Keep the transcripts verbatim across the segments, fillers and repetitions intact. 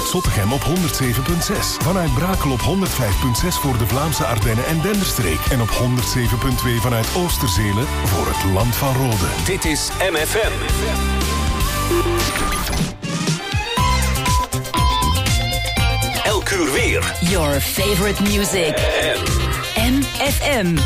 Vanuit Zottegem op honderd zeven komma zes. Vanuit Brakel op honderd vijf komma zes voor de Vlaamse Ardennen en Denderstreek. En op honderd zeven komma twee vanuit Oosterzelen voor het Land van Rode. Dit is M F M. Elk uur weer. Your favorite music. M F M.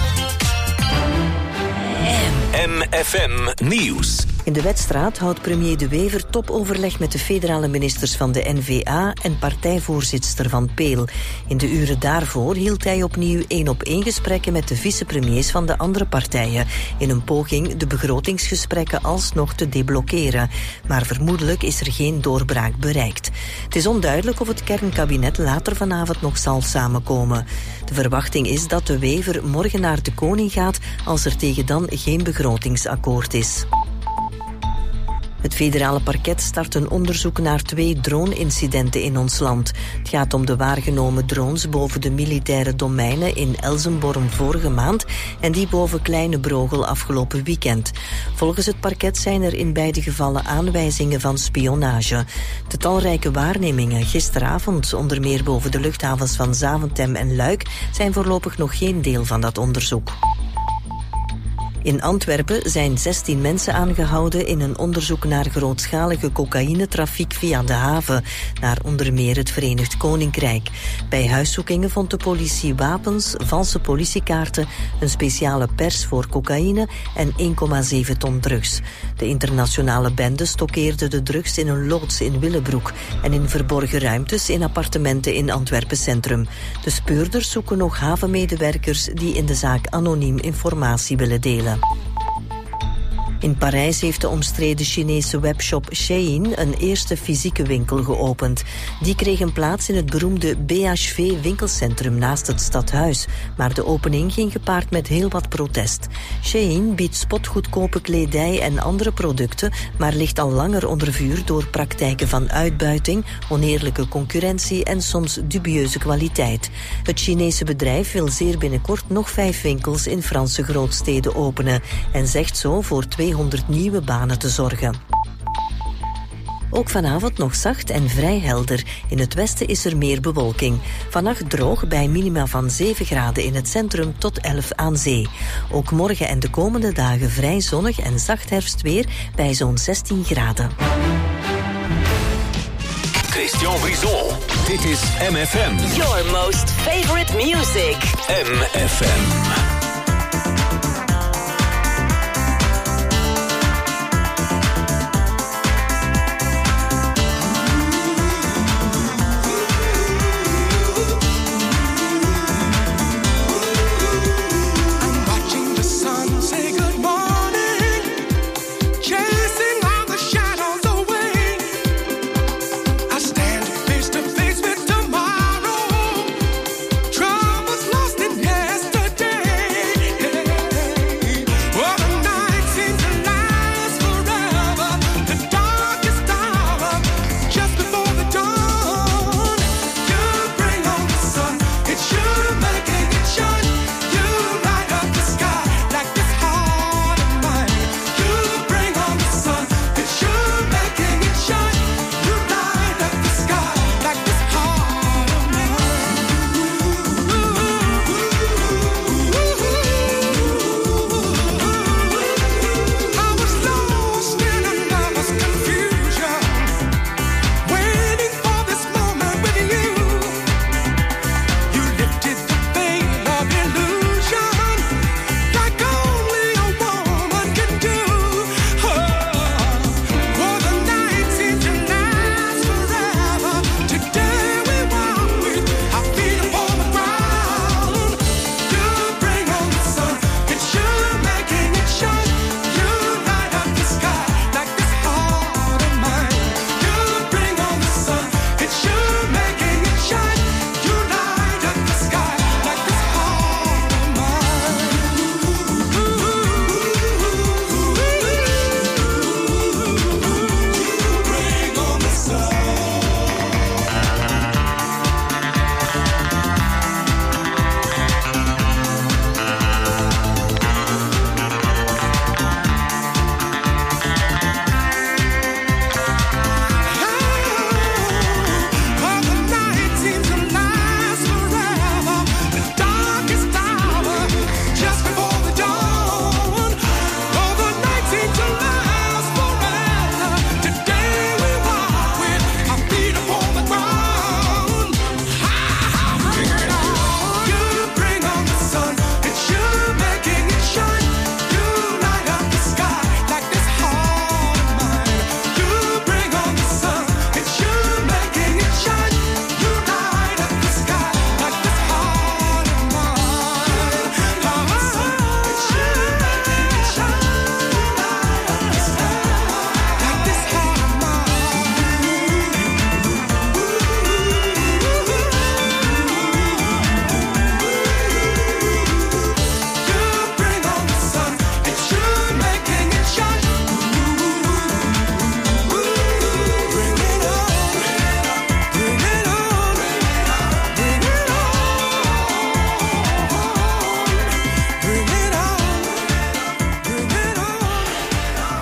M F M Nieuws. In de Wetstraat houdt premier De Wever topoverleg met de federale ministers van de N V A en partijvoorzitter Van Peel. In de uren daarvoor hield hij opnieuw één-op-één gesprekken met de vicepremiers van de andere partijen, in een poging de begrotingsgesprekken alsnog te deblokkeren. Maar vermoedelijk is er geen doorbraak bereikt. Het is onduidelijk of het kernkabinet later vanavond nog zal samenkomen. De verwachting is dat De Wever morgen naar de koning gaat als er tegen dan geen begrotingsakkoord is. Het federale parket start een onderzoek naar twee drone-incidenten in ons land. Het gaat om de waargenomen drones boven de militaire domeinen in Elsenborn vorige maand en die boven Kleine Brogel afgelopen weekend. Volgens het parket zijn er in beide gevallen aanwijzingen van spionage. De talrijke waarnemingen gisteravond, onder meer boven de luchthavens van Zaventem en Luik, zijn voorlopig nog geen deel van dat onderzoek. In Antwerpen zijn zestien mensen aangehouden in een onderzoek naar grootschalige cocaïnetrafiek via de haven, naar onder meer het Verenigd Koninkrijk. Bij huiszoekingen vond de politie wapens, valse politiekaarten, een speciale pers voor cocaïne en één komma zeven ton drugs. De internationale bende stokkeerde de drugs in een loods in Willebroek en in verborgen ruimtes in appartementen in Antwerpen Centrum. De speurders zoeken nog havenmedewerkers die in de zaak anoniem informatie willen delen. In Parijs heeft de omstreden Chinese webshop Shein een eerste fysieke winkel geopend. Die kreeg een plaats in het beroemde B H V-winkelcentrum naast het stadhuis. Maar de opening ging gepaard met heel wat protest. Shein biedt spotgoedkope kledij en andere producten, maar ligt al langer onder vuur door praktijken van uitbuiting, oneerlijke concurrentie en soms dubieuze kwaliteit. Het Chinese bedrijf wil zeer binnenkort nog vijf winkels in Franse grootsteden openen en zegt zo voor tweehonderd nieuwe banen te zorgen. Ook vanavond nog zacht en vrij helder. In het westen is er meer bewolking. Vannacht droog bij minima van zeven graden in het centrum tot elf aan zee. Ook morgen en de komende dagen vrij zonnig en zacht herfstweer bij zo'n zestien graden. Christian Brison. Dit is M F M. Your most favorite music. M F M. Troubles lost in yesterday.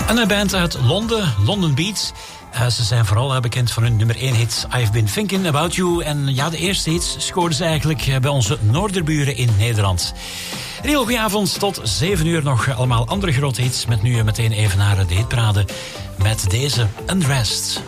En een band uit Londen, London Beats. Uh, ze zijn vooral uh, bekend van hun nummer één hit I've Been Thinking About You. En ja, de eerste hits scoorden ze eigenlijk uh, bij onze noorderburen in Nederland. Een heel goede avond, tot zeven uur nog allemaal andere grote hits. Met nu uh, meteen even naar de hitparade met deze Undressed.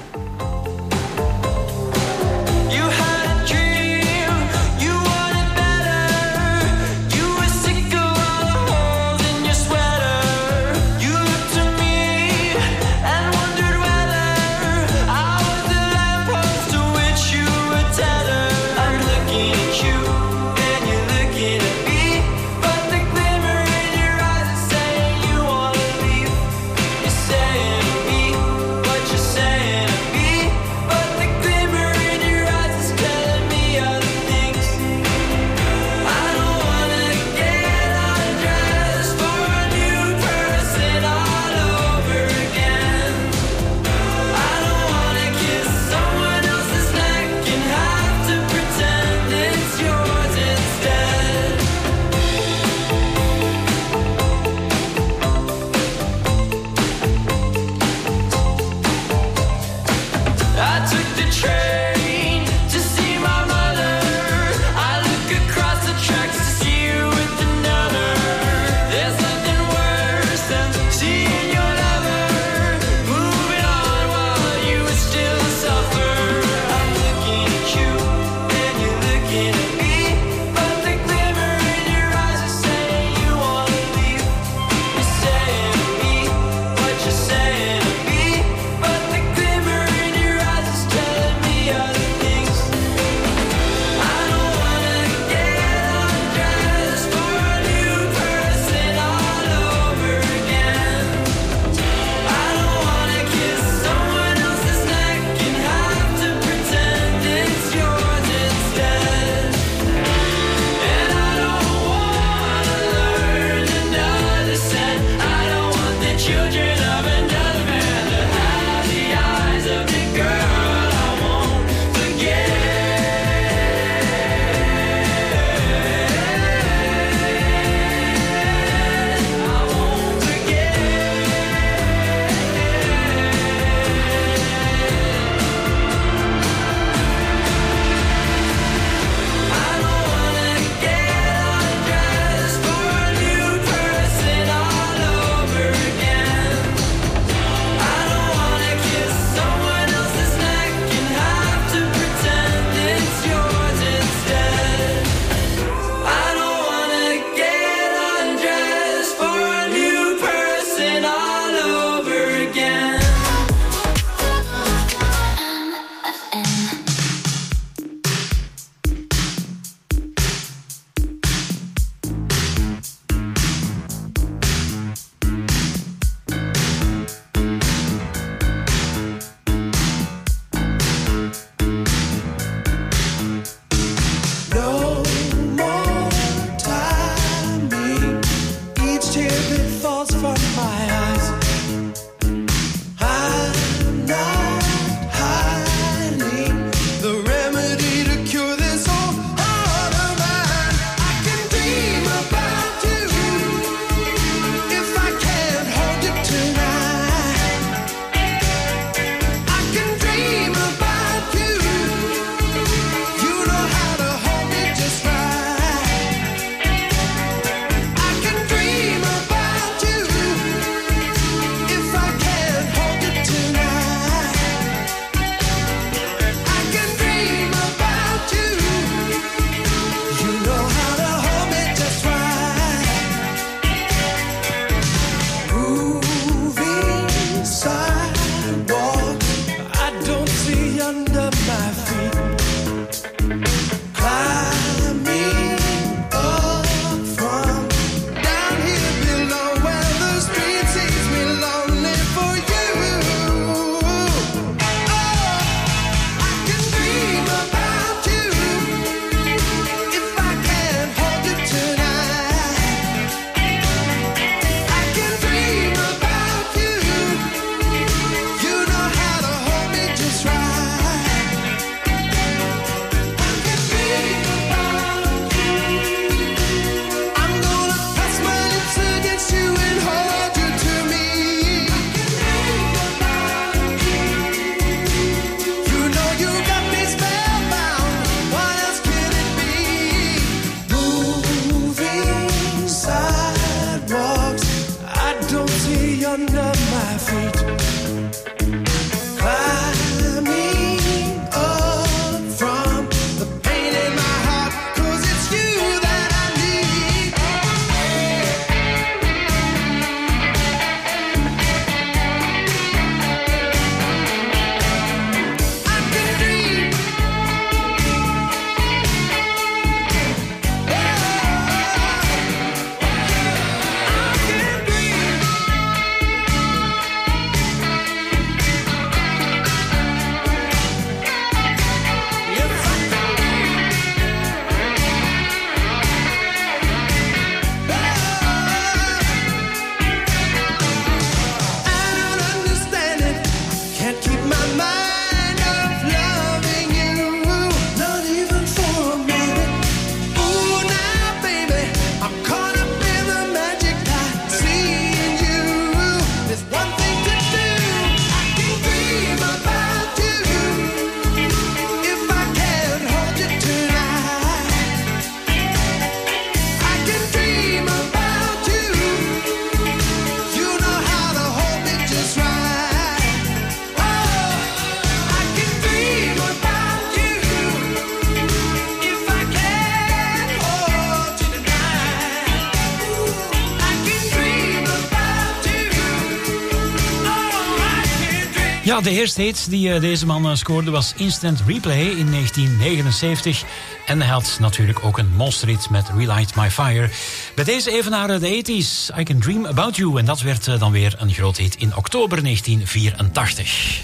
Ja, de eerste hit die uh, deze man uh, scoorde was Instant Replay in negentien negenenzeventig. En hij had natuurlijk ook een monsterhit met Relight My Fire. Bij deze even naar uh, de tachtiger. I Can Dream About You. En dat werd uh, dan weer een groot hit in oktober negentien vierentachtig.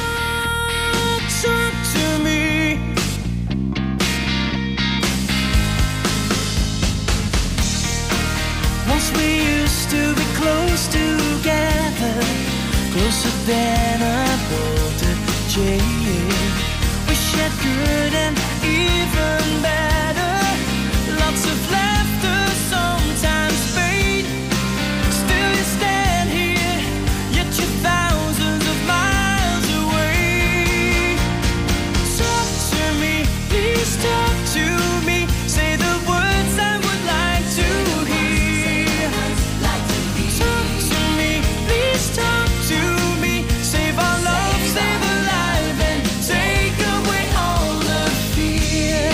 Once we used to be close together, closer than a bolted chain. We shared good and even better, lots of laughter, sometimes pain. Still you stand here, yet you're thousands of miles away. Talk to me, please talk to me, say the words I would like to hear. Talk to me, please talk to me, save our love, save our life, and take away all the fear.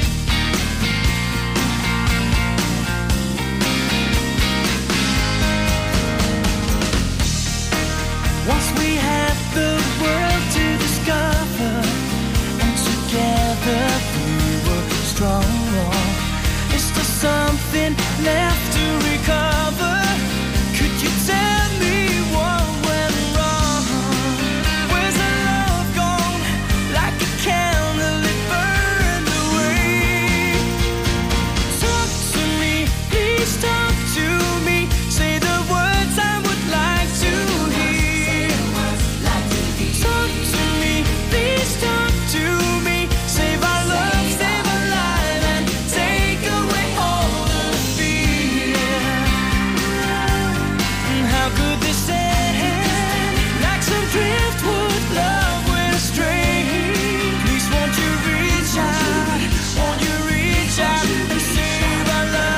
Once we had the world to discover, and together we were strong. Is there something left to recover? Could you tell me what went wrong? Where's the love gone? Like a candle it burned away. Talk to me, please talk to me, say the words I would like to hear. Talk to me, please talk to me, save our love, save our life, and take away all the fear. And how could this end? Like some driftwood love went astray. Please won't you reach out, won't you reach out and save our love.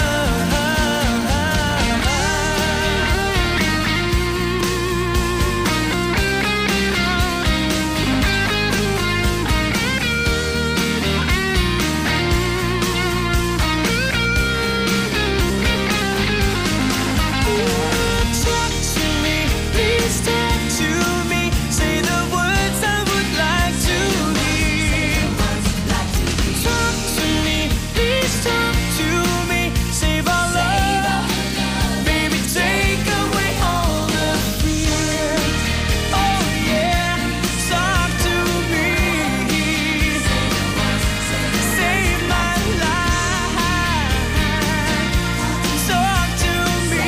Talk to me, please talk to me, say the words I would like to hear. Talk to me, please talk to me, save our love, baby, take away all the fear. Oh yeah, talk to me, save my life. Talk to me,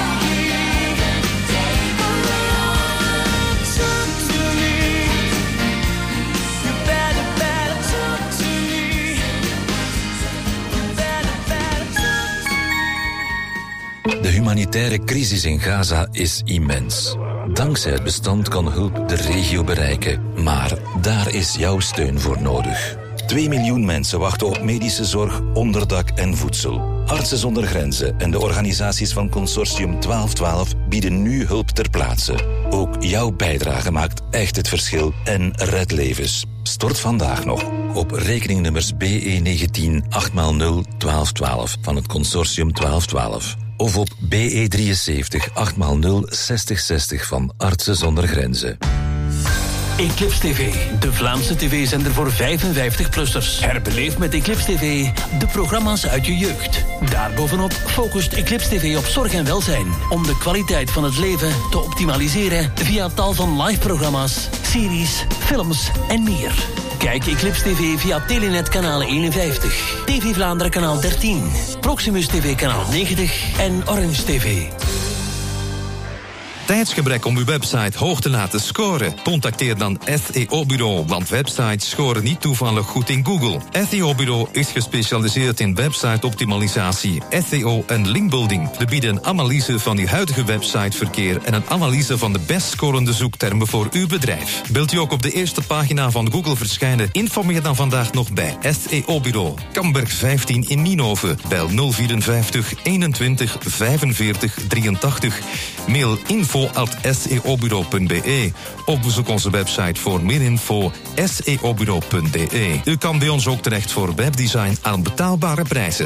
talk to me. You better, better talk to me. You better, better talk to me. De humanitaire crisis in Gaza is immens. Dankzij het bestand kan hulp de regio bereiken. Maar daar is jouw steun voor nodig. Twee miljoen mensen wachten op medische zorg, onderdak en voedsel. Artsen zonder Grenzen en de organisaties van Consortium twaalf twaalf bieden nu hulp ter plaatse. Ook jouw bijdrage maakt echt het verschil en redt levens. Stort vandaag nog op rekeningnummers B E negentien acht nul nul twaalf twaalf van het Consortium twaalf twaalf. Of op B E drieënzeventig acht nul nul zestig zestig van Artsen zonder Grenzen. Eclipse T V, de Vlaamse tv-zender voor vijfenvijftig-plussers. Herbeleef met Eclipse T V de programma's uit je jeugd. Daarbovenop focust Eclipse T V op zorg en welzijn, om de kwaliteit van het leven te optimaliseren via tal van live-programma's, series, films en meer. Kijk Eclipse T V via Telenet kanaal eenenvijftig, T V Vlaanderen kanaal dertien, Proximus T V kanaal negentig en Orange T V. Tijdsgebrek om uw website hoog te laten scoren? Contacteer dan S E O-bureau, want websites scoren niet toevallig goed in Google. S E O-bureau is gespecialiseerd in website-optimalisatie, S E O en linkbuilding. We bieden een analyse van uw huidige websiteverkeer en een analyse van de best scorende zoektermen voor uw bedrijf. Wilt u ook op de eerste pagina van Google verschijnen? Informeer dan vandaag nog bij S E O-bureau. Kamberg vijftien in Nienhoven. Bel nul vierenvijftig eenentwintig vijfenveertig drieëntachtig. Mail info at s e o bureau punt b e of bezoek onze website voor meer info s e o bureau punt b e. U kan bij ons ook terecht voor webdesign aan betaalbare prijzen.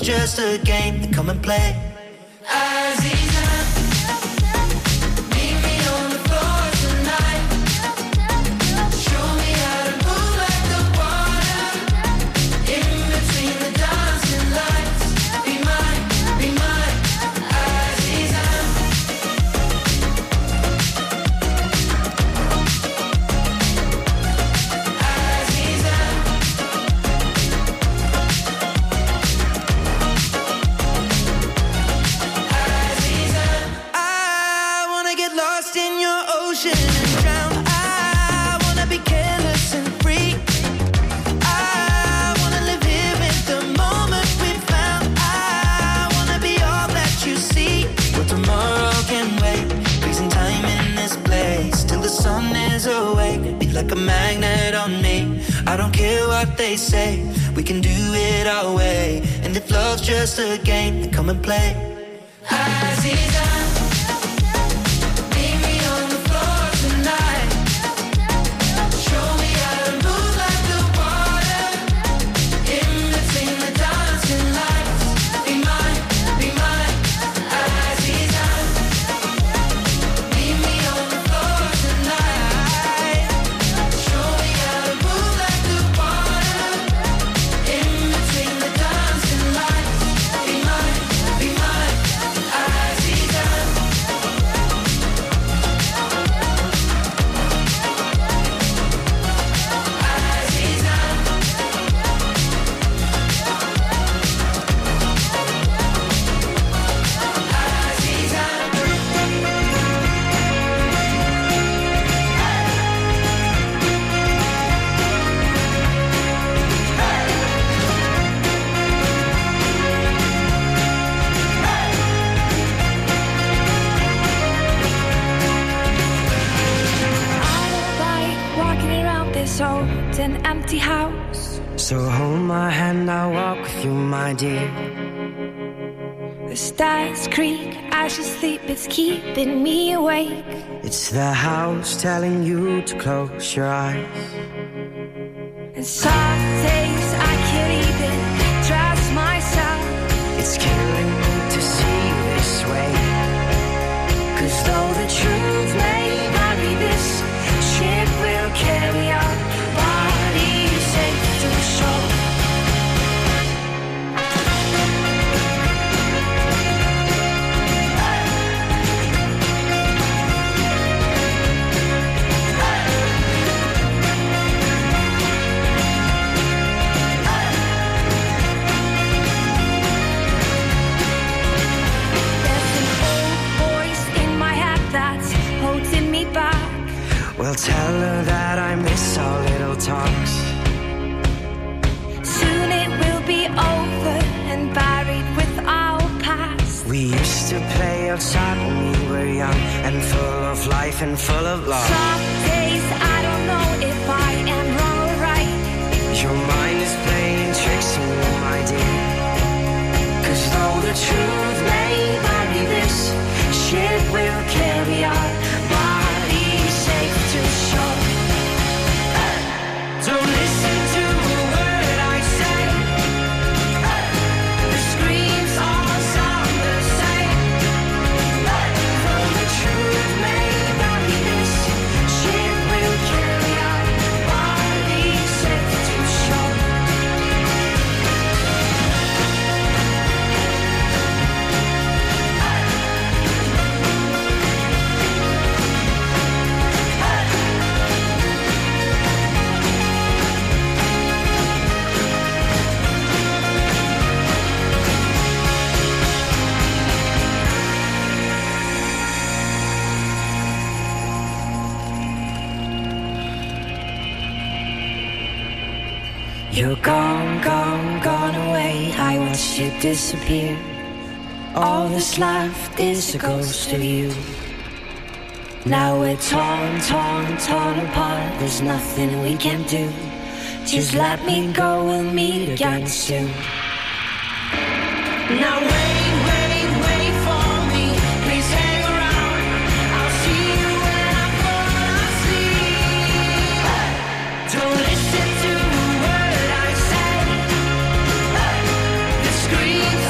just a game, then come and play. Aziza, meet me on the floor tonight. Show me how to move like the water. In between the dancing lights. Be mine, be mine, Aziza. Aziza. I wanna get lost in your ocean and drown. I wanna be careless and free. I wanna live here in the moment we found. I wanna be all that you see. But tomorrow can wait. Freezing time in this place till the sun is awake. Be like a magnet on me. I don't care what they say. We can do it our way. And if love's just a game, then come and play. Aziza, meet me on the floor tonight. Show me how to move like the water. In between the dancing lights. Be mine, be mine, Aziza. Meet me on the floor tonight. Show me how to move like the water. In between the dancing lights. Be mine, be mine, Aziza. Aziza. I don't like walking around this old and empty house. So hold my hand, I'll walk with you, my dear. The stars creak as you sleep, it's keeping me awake. It's the house telling you to close your eyes. And some days I can't even trust myself. It's killing me to see you this way. Cause though the truth may vary, this ship will carry our bodies safe to shore. There's an old voice in my head that's holding me back. Well, tell her that I miss our little talks. Soon it will be over and buried with our past. We used to play outside when we were young and full of life and full of love. Some days I don't know if I am wrong or right. Your mind is playing tricks on you, my dear. Cause though the truth may vary, this ship will carry our bodies safe to shore. Don't listen to a word I say. The screams all sound the same. Though the truth may vary, this ship will carry our bodies safe to shore. You're gone, gone, gone away. I watched you disappear. All that's left is a ghost of you. Now we're torn, torn, torn apart. There's nothing we can do. Just let me go, we'll meet again soon. Now wait, wait, wait for me. Please hang around. I'll see you when I fall asleep. Don't listen to a word I say. The screams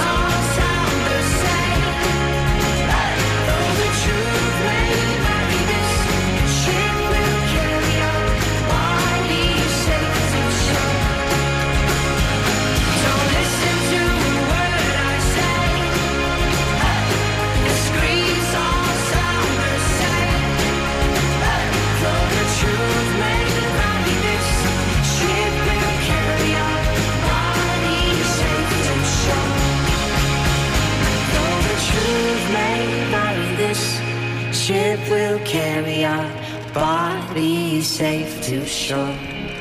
ship will carry our bodies safe to shore.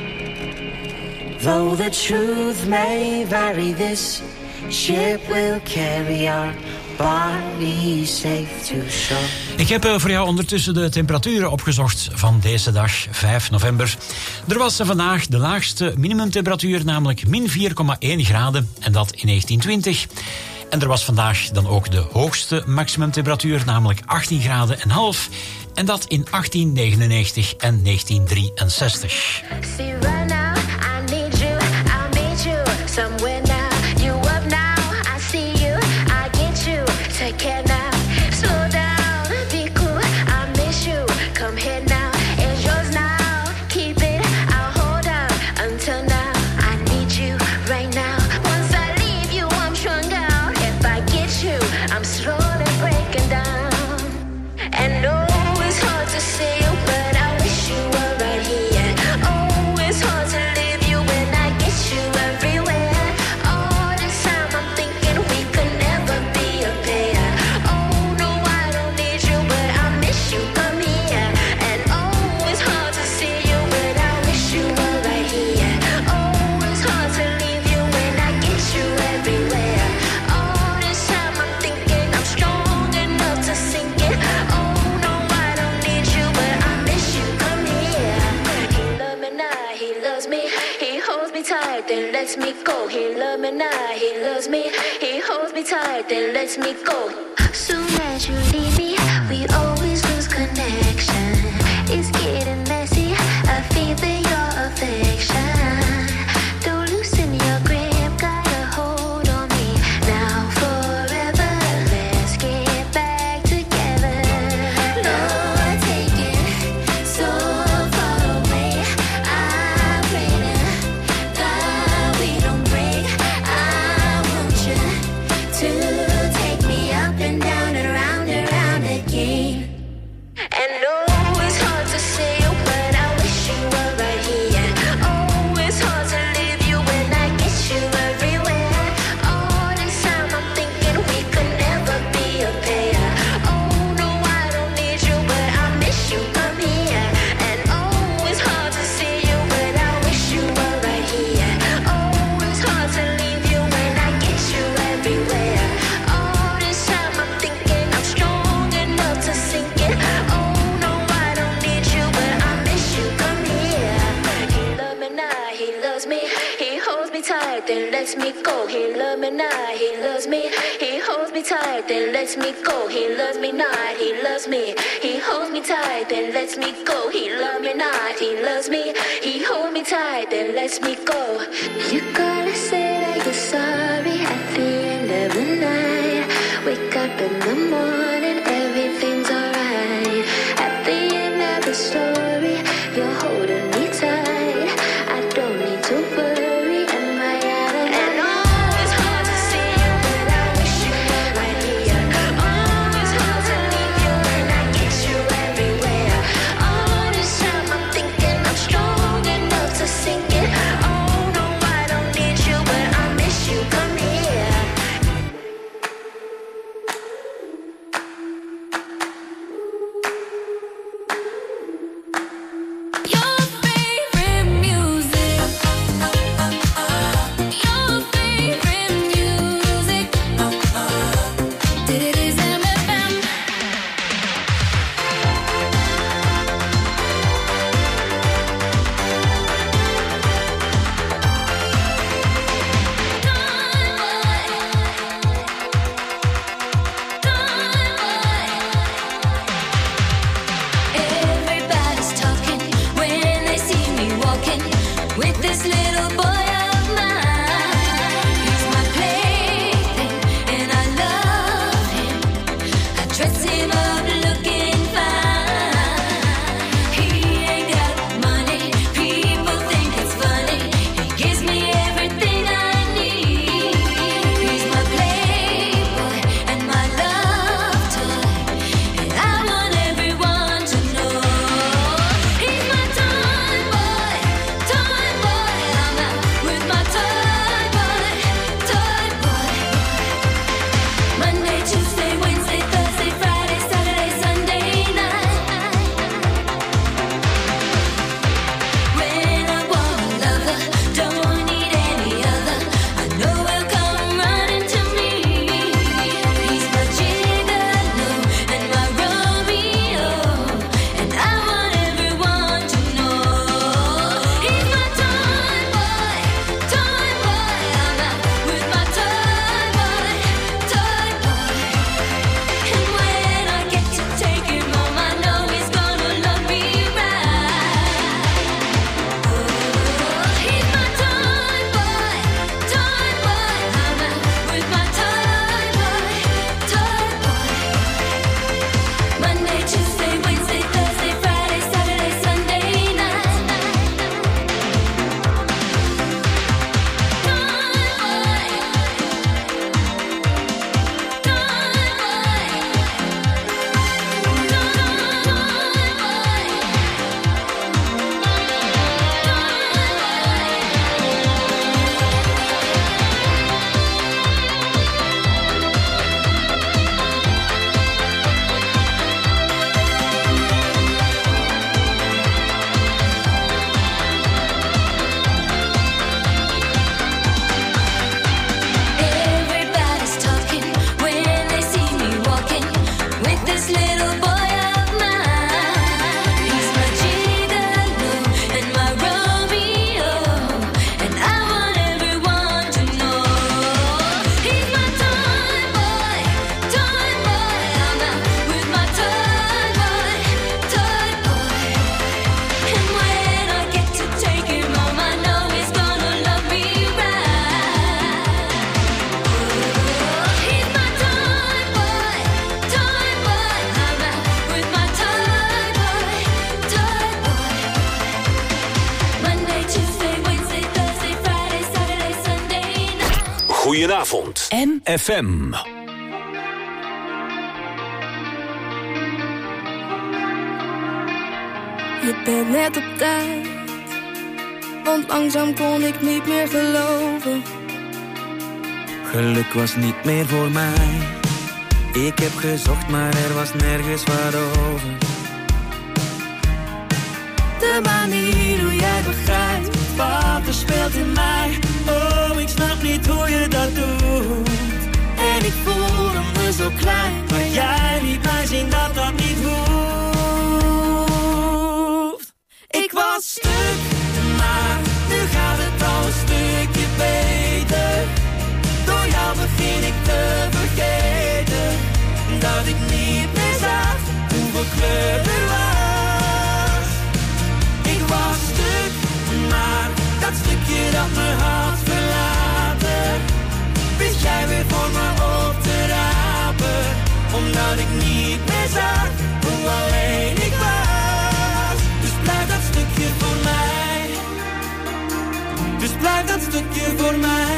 Though the truth may vary, this ship will carry our bodies safe to shore. Ik heb voor jou ondertussen de temperaturen opgezocht van deze dag, vijf november. Er was vandaag de laagste minimumtemperatuur, namelijk min vier komma één graden, en dat in negentien twintig. En er was vandaag dan ook de hoogste maximumtemperatuur, namelijk achttien graden en half, en dat in achttien negenennegentig en negentien drieënzestig. See right now, I need you, I meet you somewhere now. You up now, I see you, I get you. Take care now, slow down, be cool, I miss you. Come here now, it's yours now. Keep it, I'll hold out until now. I need you right now. Once I leave you, I'm strung out. If I get you, I'm slowly breaking down. And no, it's hard to see you, but I wish you were right here. Oh, it's hard to leave you when I get you everywhere. All this time I'm thinking we could never be a pair. Oh, no, I don't need you, but I miss you, come here. And oh, it's hard to see you, but I wish you were right here. Oh, it's hard to leave you when I get you everywhere. All this time I'm thinking I'm strong enough to sink it. Oh, no, I don't need you, but I miss you, come here. He loves me now, he loves me. He holds me tight, then lets me go. He loves me now, he loves me. He holds me tight, then lets me go. Soon as you leave me, we always lose connection. It's getting messy, I feel that your affection. Don't loosen your grip, got a hold on me. Now forever, let's get back together. No, I take it so far away. I pray to God we don't break. I want you to take me up and down and around and around again. And no, it's hard to see you, but I wish you were right here. Oh, it's hard to leave you when I get you everywhere. All this time I'm thinking we could never be a pair. Oh, no, I don't need you, but I miss you, come here. And oh, it's hard to see you, but I wish you were right here. Oh, it's hard to leave you when I get you everywhere. All this time I'm thinking I'm strong enough to sink it. Oh, no, I don't need you, but I miss you, come here. He loves me now, he loves me. He holds me tight, then lets me go. He loves me now, he loves me. He holds me tight, then lets me go. He loves me not, he loves me. He holds me tight, then lets me go. He loves me not, he loves me. He holds me tight, then lets me go. You gotta say that you're sorry at the end of the night. Wake up in the morning, everything's alright. At the end of the story, you're holding me tight. I don't need to worry, am I out of and oh, it's hard to see you, but I wish you were right here. Oh, it's hard to leave you when I get you everywhere. All this time I'm thinking I'm strong enough to sink it. Oh, no, I don't need you, but I miss you, come here. avond. M. F M. Je bent net op tijd, want langzaam kon ik niet meer geloven. Geluk was niet meer voor mij. Ik heb gezocht, maar er was nergens wat over. De manier hoe jij begrijpt wat er speelt in mij. Oh, ik snap niet hoe je dat doet. En ik voelde me zo klein, maar jij liet mij zien dat dat niet hoeft. Ik was stuk, maar nu gaat het al een stukje beter. Door jou begin ik te vergeten dat ik niet meer zag hoeveel kleur er was. Ik was stuk, maar dat stukje dat me had verlaten, wist jij weer voor me op te rapen. Omdat ik niet meer zag hoe alleen ik was. Dus blijf dat stukje voor mij. Dus blijf dat stukje voor mij.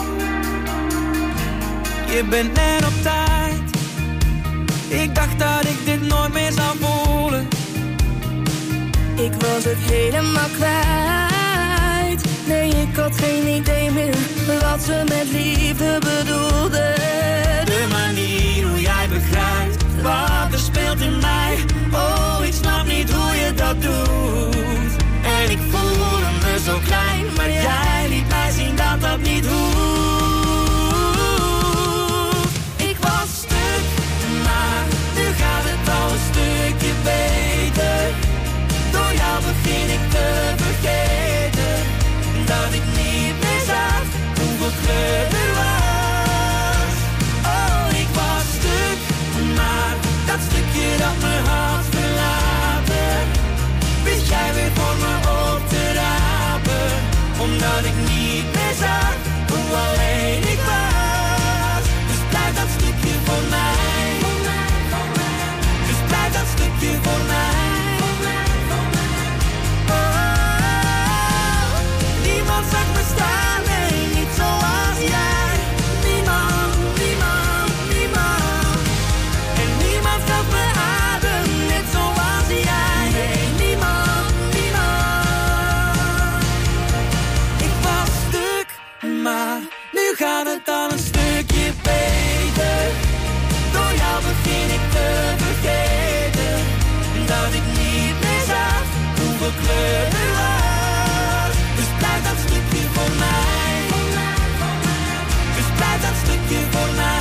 Je bent net op tijd. Ik dacht dat ik dit nooit meer zou voelen. Ik was het helemaal kwijt. Nee, ik had geen idee meer wat ze met liefde bedoelde. De manier hoe jij begrijpt wat er speelt in mij. Oh, ik snap niet hoe je dat doet. En ik voelde me zo klein, maar jij liet mij zien dat dat niet hoeft. Ik was stuk, maar nu gaat het al een stukje beter. Door jou begin ik te vergeten dat ik niet meer zag hoeveel kleur er was. Oh, ik was stuk, maar dat stukje dat me had verlaten, wist jij weer voor me op te rapen. Omdat ik niet meer zag hoe alleen ik was. Dus blijf dat stukje voor mij. Dus blijf dat stukje voor mij. Niemand zag me staan, nee, niet zoals jij. Niemand, niemand, niemand. En niemand gaf me adem, net zoals jij. Nee, niemand, niemand. Ik was stuk, maar nu gaat het al een stukje beter. Door jou begin ik te vergeten dat ik niet meer zag hoeveel kleur er was. Dus blijf dat stukje voor mij. Dus blijf dat stukje voor mij.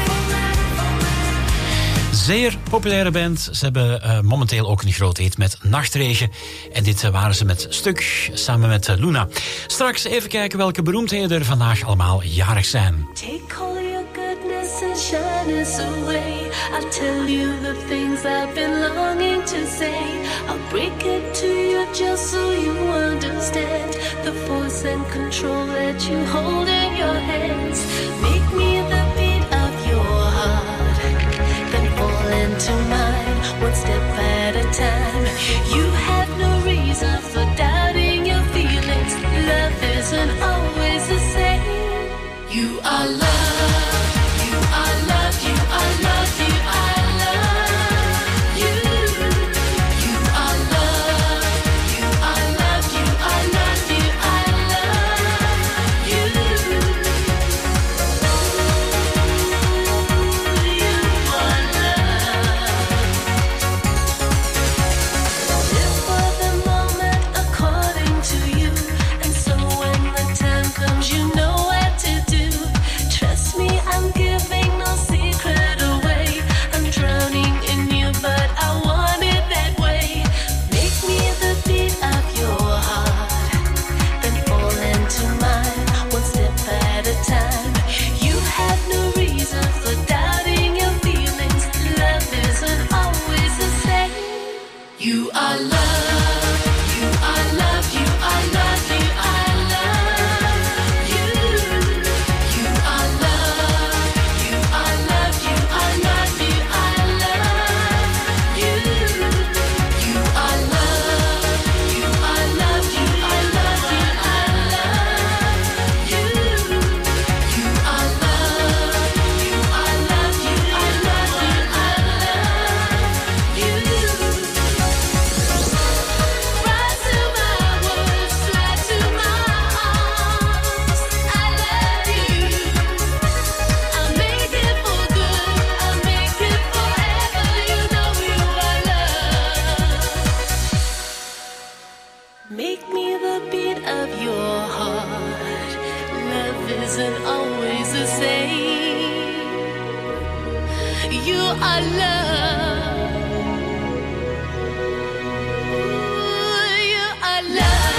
Zeer populaire band. Ze hebben uh, momenteel ook een groot hit met Nachtregen. En dit uh, waren ze met Stuk, samen met uh, Luna. Straks even kijken welke beroemdheden er vandaag allemaal jarig zijn. Take all your goodness and shyness away. I'll tell you the things I've been longing to say. I'll break it to you just so you understand the force and control that you hold in your hands. Make me the beat of your heart, then fall into mine, one step at a time. You have no reason for doubting your feelings. Love isn't always the same. You are love, you are love, you are love, you are love. You, you are love, you are love, you are love, you are love. You, you are love. Live for the moment according to you, and so when the time comes, you know what to do. Trust me, I'm giving no you are love. You are love.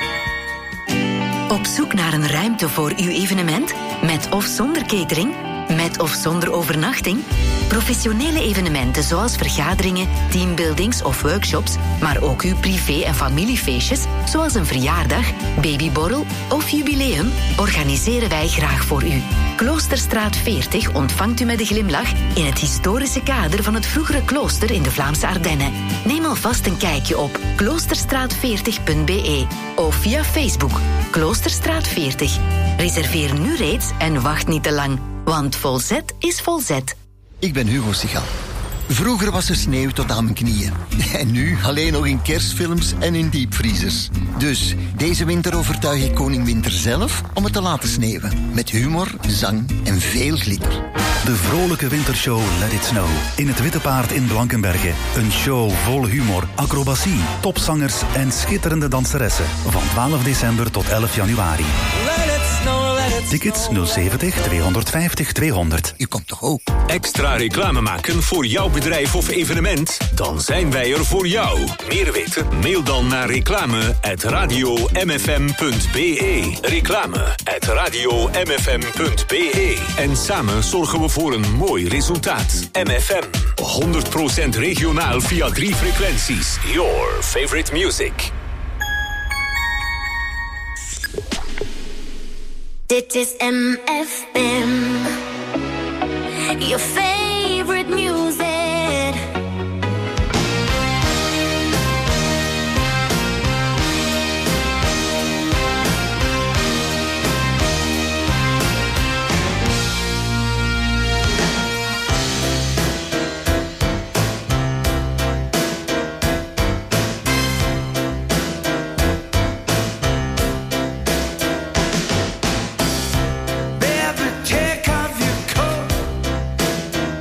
Op zoek naar een ruimte voor uw evenement? Met of zonder catering? Met of zonder overnachting? Professionele evenementen zoals vergaderingen, teambuildings of workshops, maar ook uw privé- en familiefeestjes, zoals een verjaardag, babyborrel of jubileum, organiseren wij graag voor u. Kloosterstraat veertig ontvangt u met een glimlach in het historische kader van het vroegere klooster in de Vlaamse Ardennen. Neem alvast een kijkje op kloosterstraat veertig punt b e of via Facebook Kloosterstraat veertig. Reserveer nu reeds en wacht niet te lang, want volzet is volzet. Ik ben Hugo Sigal. Vroeger was er sneeuw tot aan mijn knieën. En nu alleen nog in kerstfilms en in diepvriezers. Dus deze winter overtuig ik koning Winter zelf om het te laten sneeuwen. Met humor, zang en veel glitter. De vrolijke wintershow Let It Snow. In het Witte Paard in Blankenberge. Een show vol humor, acrobatie, topzangers en schitterende danseressen. Van twaalf december tot elf januari. Let it snow, let it Tickets nul zeventig tweehonderdvijftig tweehonderd. U komt toch ook? Extra reclame maken voor jouw bedrijf of evenement? Dan zijn wij er voor jou. Meer weten? Mail dan naar reclame at radio m f m punt b e. Reclame at radio m f m punt b e. En samen zorgen we voor een mooi resultaat. M F M. honderd procent regionaal via drie frequenties. Your favorite music. Dit is M F M. Your favorite music. Baby, take off your coat.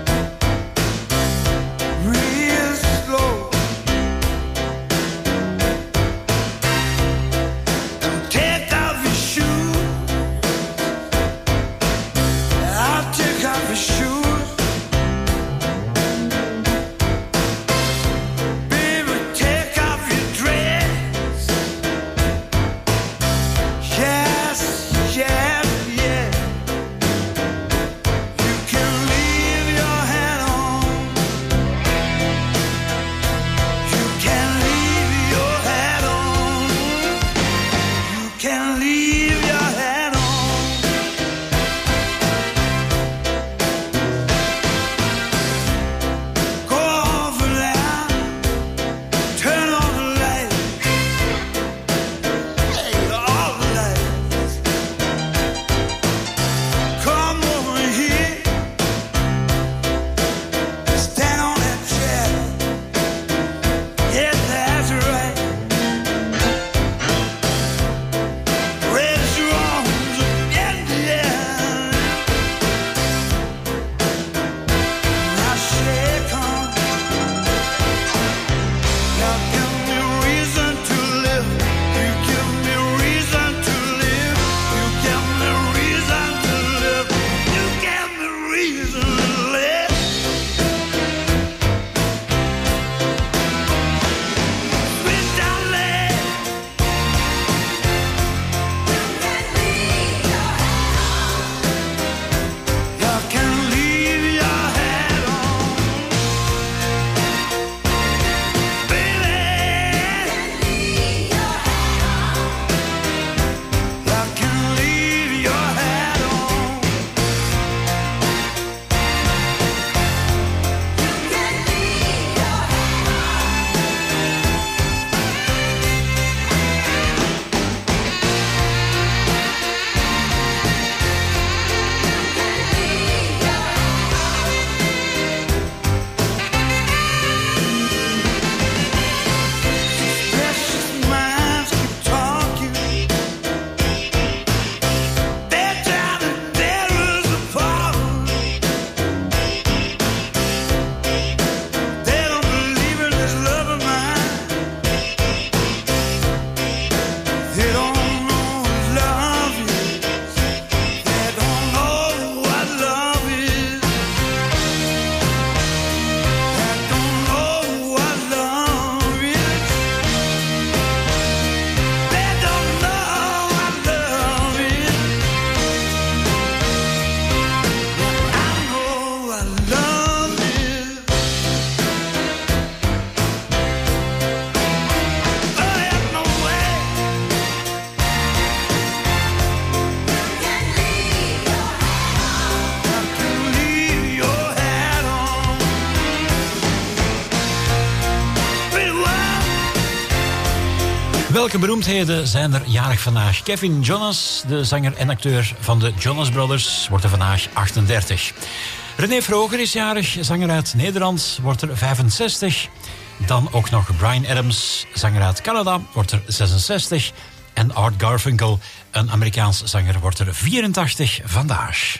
Welke beroemdheden zijn er jarig vandaag? Kevin Jonas, de zanger en acteur van de Jonas Brothers, wordt er vandaag achtendertig. René Vroger is jarig, zanger uit Nederland, wordt er vijfenzestig. Dan ook nog Bryan Adams, zanger uit Canada, wordt er zesenzestig. En Art Garfunkel, een Amerikaans zanger, wordt er vierentachtig vandaag.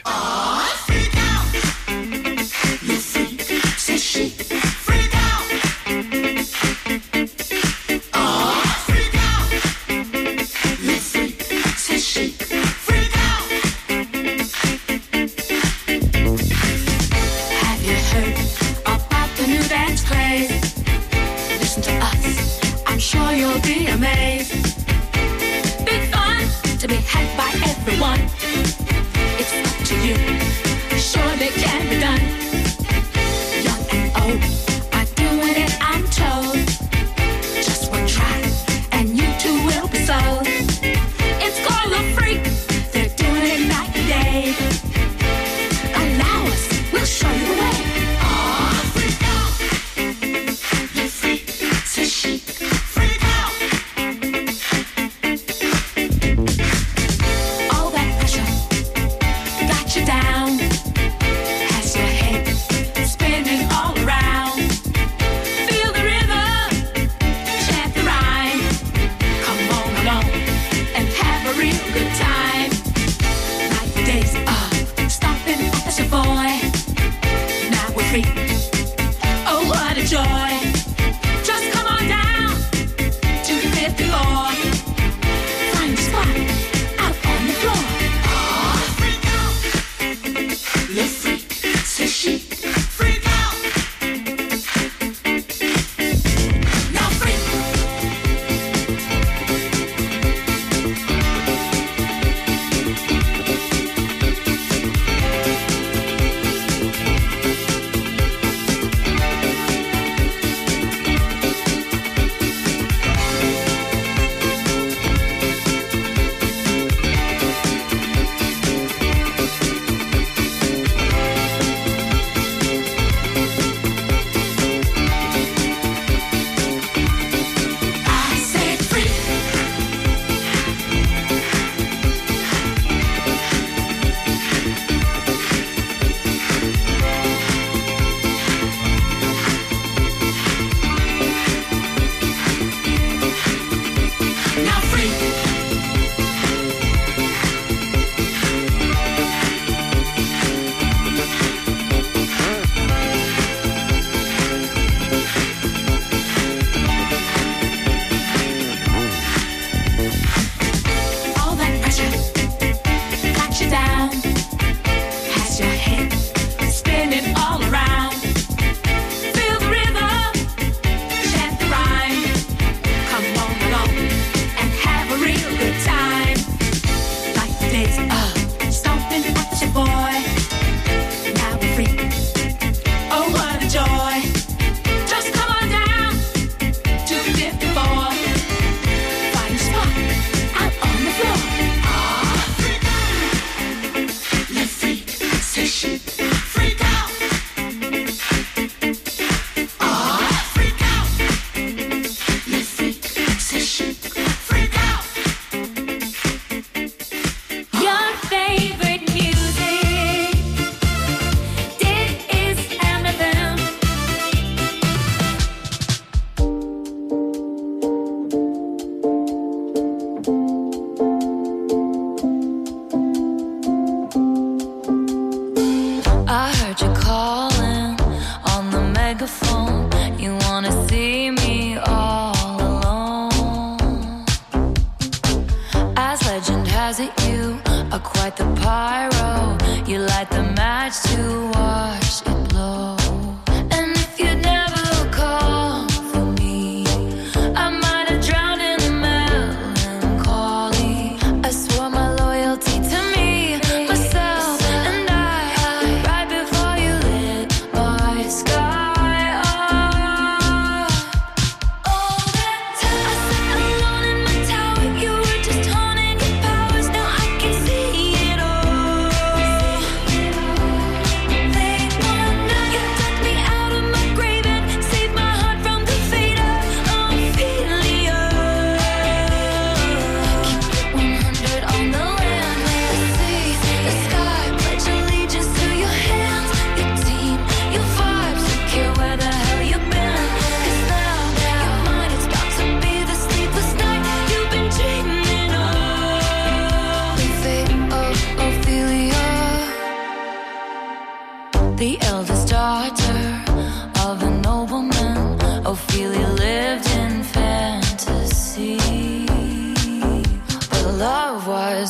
Alone in my tower, you were just haunting your powers. Now I can see it all.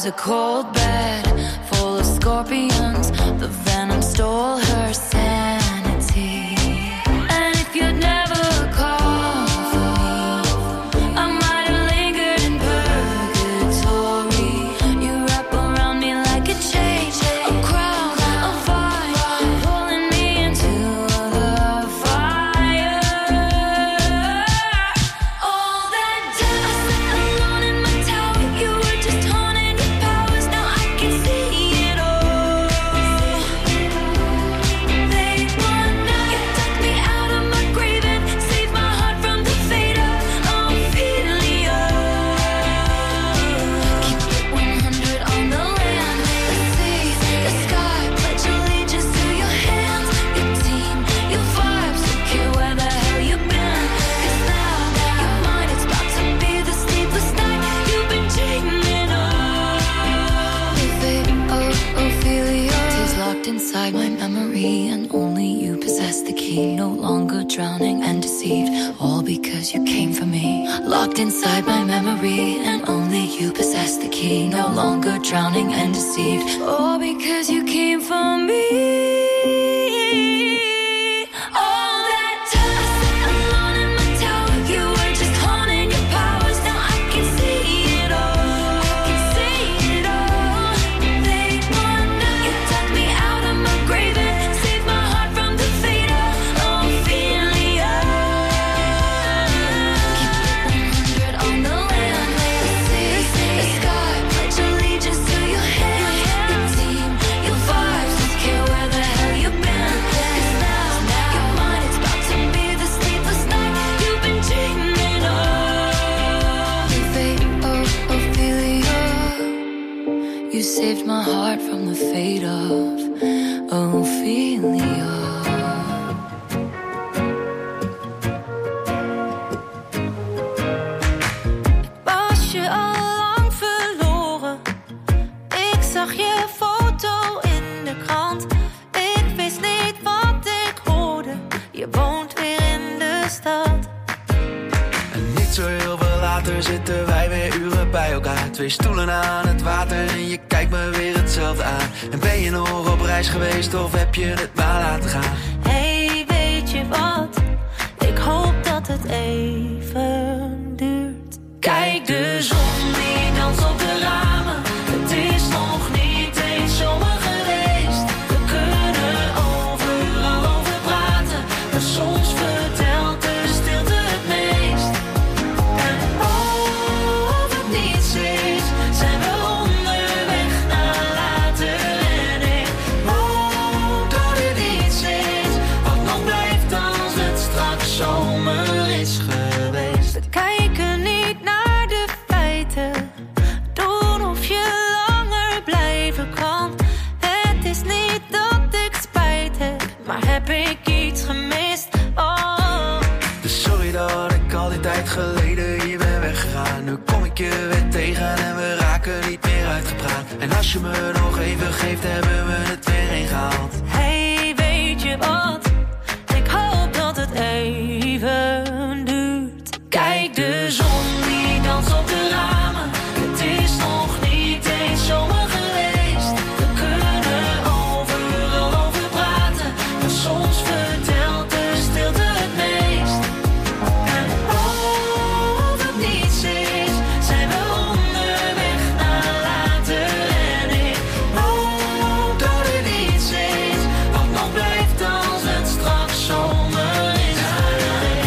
was a cold bed full of scorpions. The venom stole her sanity. And if you'd never called for me, I might have lingered in purgatory. You wrap around me like a chain, a crown, a fire, pulling me into the fire. All that time I sat alone in my tower, you were just haunting your powers. Now I can see it all. They want now. You took me out of my grave and saved my heart from the fate of Ophelia. Keep it one hundred on the land, the sea, the sky. Pledge allegiance to your hands, your team, your vibes. Don't care where the hell you've been. 'Cause now your mind it's about to be the sleepless night you've been dreaming of. The fate of Ophelia is locked inside my memory, and only you possess the key. No longer drowning and deceived, all because you came for me. Locked inside my memory, and only you possess the key. No longer drowning and deceived, all because you came for me. All that time I sat alone in my tower, you were just haunting your powers. Now I can see it all. I can see it all. They want now. You dug me out of my grave and saved my heart from the fate of Ophelia. Keep it one hundred on the land, the sea, the sky. Pledge allegiance to your hands, your team, your vibes. Don't care where the hell you've been. 'Cause now your mind it's about to be the sleepless night you've been dreaming of. The fate of Ophelia. You saved my heart from the fate of Ophelia. Was je al lang verloren? Ik zag je foto in de krant. Ik wist niet wat ik hoorde. Je woont weer in de stad. En niet zo heel veel later zitten wij weer uren bij elkaar. Twee stoelen aan het water en je kijkt me weer hetzelfde aan. En ben je nog op reis geweest of heb je het maar laten gaan? Hey, weet je wat? Ik hoop dat het even duurt. Kijk de zon die danst op de ramen. Het is nog niet eens zomer geweest. We kunnen overal over praten, maar soms vertelt de stilte het meest. En als het niets is, zijn we onderweg naar later. En ik hoop dat het iets is wat nog blijft als het straks zomer is geweest. We kijken niet naar de feiten. Doen of je langer blijven kan. Het is niet dat ik spijt heb, maar heb ik iets gemist? Oh. Dus sorry dat ik al die tijd geleden hier ben weggegaan. Nu kom ik je weer tegen en we raken niet meer uitgepraat. En als je me nog even geeft, hebben we het weer ingehaald. Hey, weet je wat? Ik hoop dat het even duurt. Kijk de zon die danst op de ramen. Het is nog niet eens zomer geweest. We kunnen overal over praten, maar soms vertelt de stilte het meest. En als het niets is, zijn we onderweg naar later. En ik hoop dat het iets is wat nog blijft als het straks zomer is geweest.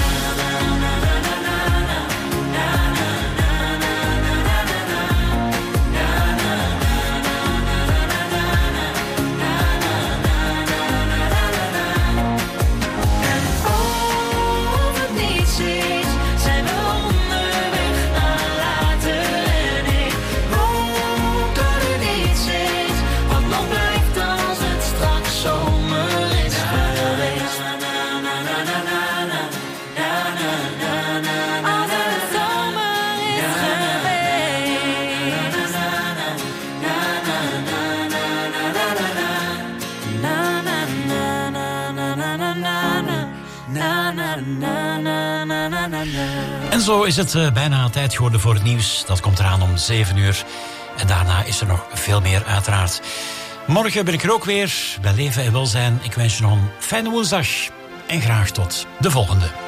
En zo is het uh, bijna tijd geworden voor het nieuws. Dat komt eraan om zeven uur. En daarna is er nog veel meer uiteraard. Morgen ben ik er ook weer bij Leven en Welzijn. Ik wens je nog een fijne woensdag en graag tot de volgende.